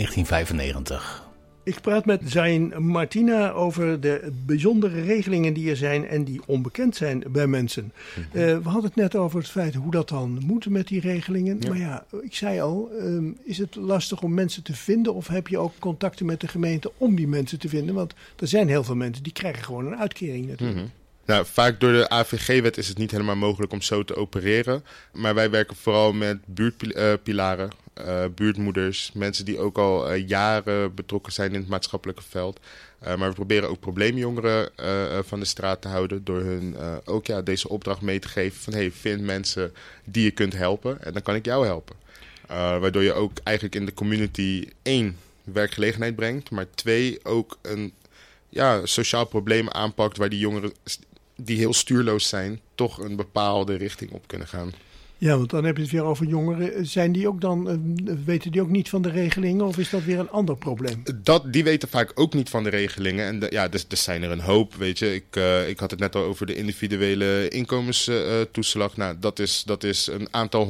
F: 1995.
L: Ik praat met Zain Martina over de bijzondere regelingen die er zijn en die onbekend zijn bij mensen. We hadden het net over het feit hoe dat dan moet met die regelingen. Ja. Maar ja, ik zei al, is het lastig om mensen te vinden of heb je ook contacten met de gemeente om die mensen te vinden? Want er zijn heel veel mensen die krijgen gewoon een uitkering natuurlijk.
O: Mm-hmm. Nou, vaak door de AVG-wet is het niet helemaal mogelijk om zo te opereren. Maar wij werken vooral met buurtpilaren, buurtmoeders, mensen die ook al jaren betrokken zijn in het maatschappelijke veld. Maar we proberen ook probleemjongeren van de straat te houden door hun ook deze opdracht mee te geven van hey, vind mensen die je kunt helpen en dan kan ik jou helpen. Waardoor je ook eigenlijk in de community 1 werkgelegenheid brengt, maar 2 ook een sociaal probleem aanpakt waar die jongeren die heel stuurloos zijn, toch een bepaalde richting op kunnen gaan.
L: Ja, want dan heb je het weer over jongeren. Zijn die ook dan, weten die ook niet van de regelingen of is dat weer een ander probleem?
O: Die weten vaak ook niet van de regelingen. En dus zijn er een hoop, weet je. Ik had het net al over de individuele inkomenstoeslag. Nou, dat is een aantal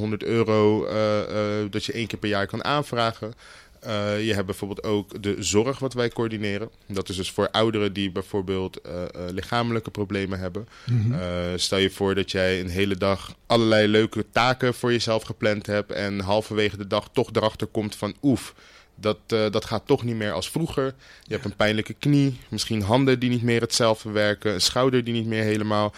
O: €100 dat je 1 keer per jaar kan aanvragen. Je hebt bijvoorbeeld ook de zorg wat wij coördineren. Dat is dus voor ouderen die bijvoorbeeld lichamelijke problemen hebben. Mm-hmm. Stel je voor dat jij een hele dag allerlei leuke taken voor jezelf gepland hebt en halverwege de dag toch erachter komt van dat gaat toch niet meer als vroeger. Je hebt een pijnlijke knie, misschien handen die niet meer hetzelfde werken, een schouder die niet meer helemaal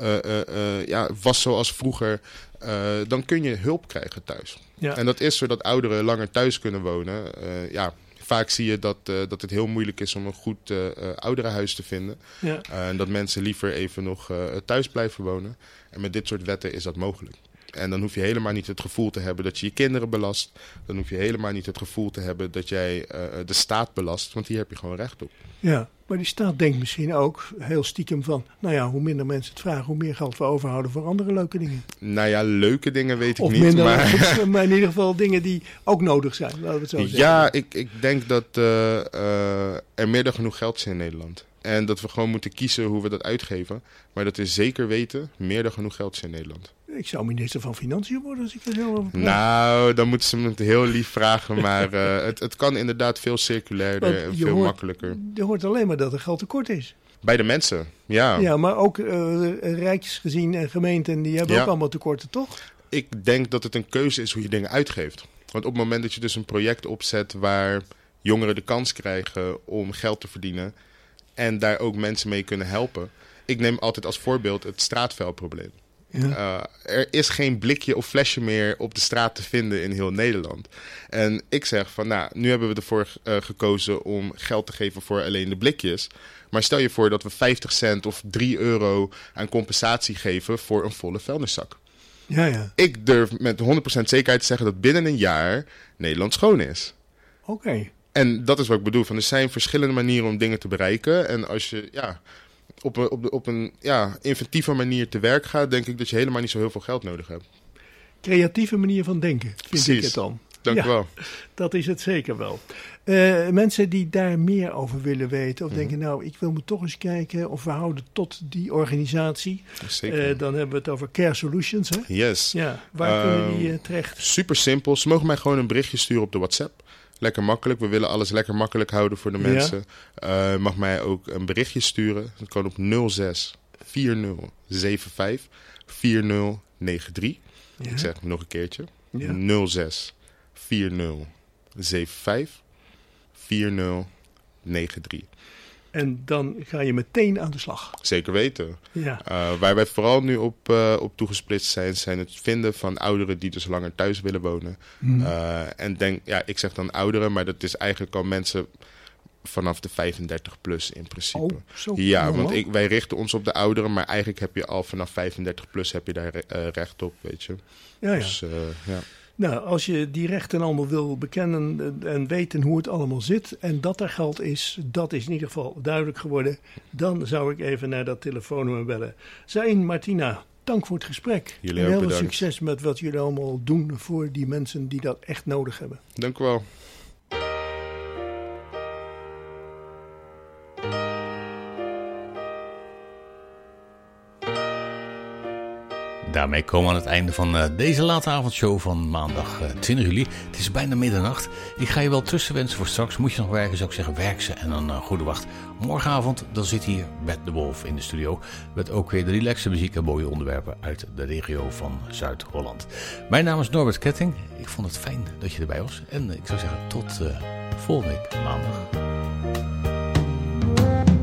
O: was zoals vroeger. Dan kun je hulp krijgen thuis. Ja. En dat is zodat ouderen langer thuis kunnen wonen. Vaak zie je dat het heel moeilijk is om een goed ouderenhuis te vinden. Ja. En dat mensen liever even nog thuis blijven wonen. En met dit soort wetten is dat mogelijk. En dan hoef je helemaal niet het gevoel te hebben dat je je kinderen belast. Dan hoef je helemaal niet het gevoel te hebben dat jij de staat belast. Want hier heb je gewoon recht op.
L: Ja, Maar die staat denkt misschien ook heel stiekem van... nou ja, hoe minder mensen het vragen, hoe meer geld we overhouden voor andere leuke dingen.
O: Nou ja, leuke dingen weet ik
L: of
O: niet.
L: Minder,
O: maar...
L: maar in ieder geval dingen die ook nodig zijn, laten we het zo zeggen.
O: Ja, ik denk dat er meer dan genoeg geld is in Nederland. En dat we gewoon moeten kiezen hoe we dat uitgeven. Maar dat we zeker weten, meer dan genoeg geld is in Nederland.
L: Ik zou minister van Financiën worden als ik er zo over praat.
O: Nou, dan moeten ze me het heel lief vragen. Maar het kan inderdaad veel circulairder en veel makkelijker.
L: Je hoort alleen maar dat er geld tekort is.
O: Bij de mensen, ja.
L: Ja, maar ook rijksgezien en gemeenten, die hebben ook allemaal tekorten, toch?
O: Ik denk dat het een keuze is hoe je dingen uitgeeft. Want op het moment dat je dus een project opzet waar jongeren de kans krijgen om geld te verdienen... en daar ook mensen mee kunnen helpen. Ik neem altijd als voorbeeld het straatvuilprobleem. Ja. Er is geen blikje of flesje meer op de straat te vinden in heel Nederland. En ik zeg van, nou, nu hebben we ervoor gekozen om geld te geven voor alleen de blikjes. Maar stel je voor dat we 50 cent of 3 euro aan compensatie geven voor een volle vuilniszak.
L: Ja, ja.
O: Ik durf met 100% zekerheid te zeggen dat binnen een jaar Nederland schoon is.
L: Oké.
O: En dat is wat ik bedoel. Van, er zijn verschillende manieren om dingen te bereiken. En als je op een inventieve manier te werk gaat, denk ik dat je helemaal niet zo heel veel geld nodig hebt.
L: Creatieve manier van denken, vind ik het dan.
O: Dank u wel.
L: Dat is het zeker wel. Mensen die daar meer over willen weten of denken, nou, ik wil me toch eens kijken of we houden tot die organisatie.
O: Zeker.
L: Dan hebben we het over Care Solutions, hè?
O: Yes.
L: Ja, waar kunnen die terecht?
O: Super simpel. Ze mogen mij gewoon een berichtje sturen op de WhatsApp. Lekker makkelijk. We willen alles lekker makkelijk houden voor de mensen. Mag mij ook een berichtje sturen. Dat kan op 06 40 75 4093.
L: Ja.
O: Ik zeg het nog een keertje.
L: Ja.
O: 06 40 75 4093.
L: En dan ga je meteen aan de slag.
O: Zeker weten.
L: Ja.
O: Waar wij vooral nu op toegesplitst zijn het vinden van ouderen die dus langer thuis willen wonen. En ik zeg dan ouderen, maar dat is eigenlijk al mensen vanaf de 35 plus in principe.
L: Oh, zo.
O: Ja, want wij richten ons op de ouderen, maar eigenlijk heb je al vanaf 35 plus heb je daar recht op, weet je.
L: Ja, ja.
O: Dus, ja.
L: Nou, als je die rechten allemaal wil bekennen en weten hoe het allemaal zit en dat er geld is, dat is in ieder geval duidelijk geworden. Dan zou ik even naar dat telefoonnummer bellen. Zain, Martina, dank voor het gesprek.
O: Jullie
L: en
O: ook
L: heel veel
O: bedankt.
L: succes met wat jullie allemaal doen voor die mensen die dat echt nodig hebben.
O: Dank u wel.
F: Daarmee komen we aan het einde van deze late avondshow van maandag 20 juli. Het is bijna middernacht. Ik ga je wel tussenwensen voor straks. Moet je nog werken, zou ik zeggen, werk ze en dan goede wacht. Morgenavond dan zit hier Bert de Wolf in de studio. Met ook weer de relaxe muziek en mooie onderwerpen uit de regio van Zuid-Holland. Mijn naam is Norbert Ketting. Ik vond het fijn dat je erbij was. En ik zou zeggen tot volgende week maandag.